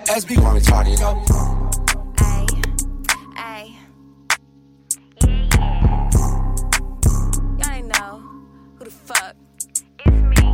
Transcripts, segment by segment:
SB wanna talk it up. Ay, ay. Y'all ain't know who the fuck. It's me.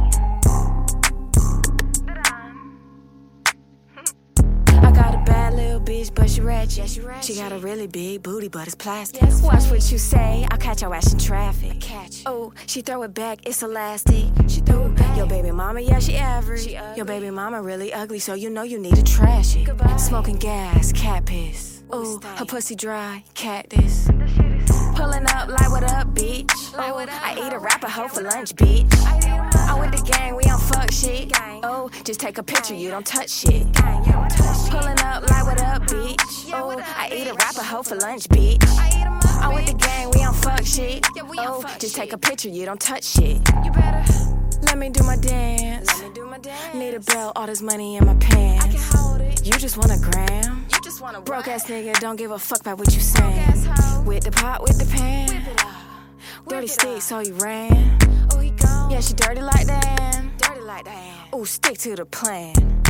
I got a bad little bitch, but she ratchet. Yeah, she got a really big booty, but it's plastic. Yes, watch what you say, I'll catch your ass in traffic. Oh, she throw it back, it's elastic. She throw it back. Your baby mama, yeah, she average. Your baby mama really ugly, so you know you need to trash it. Goodbye. Smoking gas, cat piss. Ooh, her pussy dry, cactus. Pulling up, like what up, bitch? Oh, I eat a rapper hoe for lunch, bitch. I'm with the gang, we don't fuck shit. Oh, just take a picture, you don't touch shit. Pulling up, like what up, bitch? Oh, I eat a rapper hoe for lunch, bitch. I'm with the gang, we don't fuck shit. Oh, just take a picture, you don't touch shit. Let me do my dance. Need a belt, all this money in my pants. You just want a gram? Broke ass nigga, don't give a fuck about what you saying. With the pot, with the pan. Dirty stick, so he ran. Yeah, she dirty like that. Ooh, stick to the plan.